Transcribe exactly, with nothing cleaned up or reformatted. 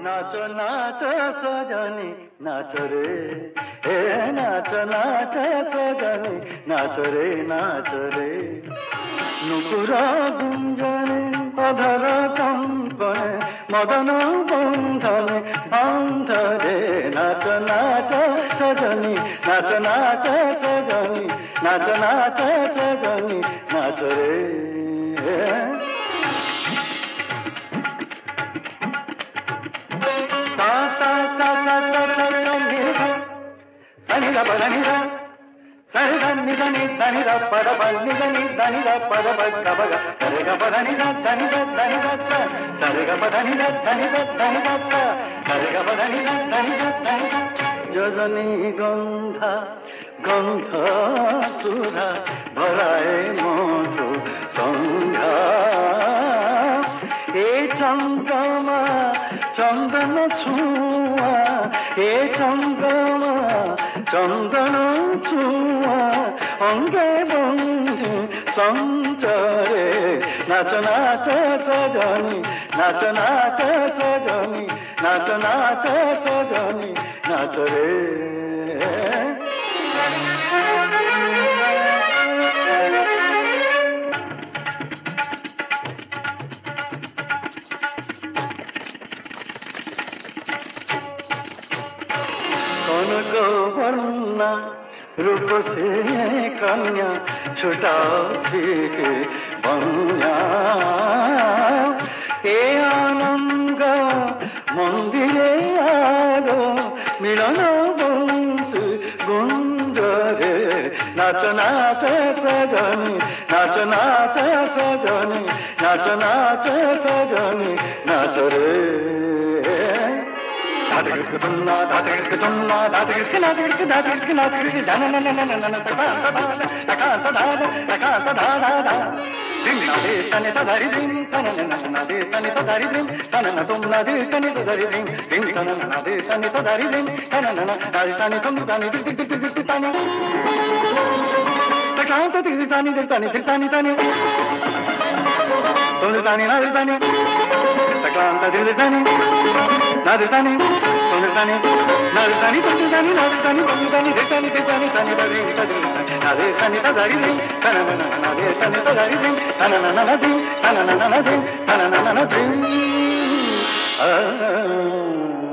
नाचो नाचो सजनी नाचो रे ए नाचो नाचो सजनी नाचो रे नाचो रे नुपुर गुंजने अधर कंपने मदन बंधने बंध रे नाचो नाचो सजनी नाचो नाचो सजनी नाचो नाचो सजनी नाचो रे सा सा सा सा सा सा सा सा सा సరి దని దని దని ద పద పని దని దని ద పద ప గబ గ సరి గ ప దని ద దని ద దని ద సరి గ ప దని ద దని ద దని ద సరి గ ప దని ద దని ద దని ద যোজনী গন্ধা গন্ধ সুধা ভরায় মধু সন্ধ্যা এ চন্দ্রমা চন্দন ছুঁয়া এ চন্দ্রমা চন্দন ছুঁয়া অঙ্গে বন্ধু সঞ্চরে নাচ নাচ সজনী নাচ নাচ সজনী নাচ নাচ সজনী নাচ রে वर्णा रूप से कन्या छुटा के बन्या ए आनंद मंदिरे आलो मिलन बंसु गुंजरे नाच नाच सजनी नाच नाच सजनी नाच नाच सजनी नाच रे दादगिरक दुन्ना दादगिरक दुन्ना दादगिरक नादगिरक दादगिरक नादगिरक जाना ना ना ना ना ना तका तका तका तका तका तका दिन ना दे तने तदारी दिन तने ना ना दे तने तदारी दिन तने ना तुम ना दे तने तदारी दिन दिन तने ना दे तने तदारी दिन तने ना ना दारी तने तुम तने दिक दिक दिक दिक तने तका तो दिक तने दिक तने दिक तने तने तुम तने ना दिक तने तका तो दिक तने नादनी सोनदानी नादनी सोनदानी नादनी सोनदानी देतानी देतानी तानी दादी तादी नादनी तादारी दिन ताना ना ना नादनी तादारी दिन ताना ना ना दिन ताना ना ना दिन ताना ना ना दिन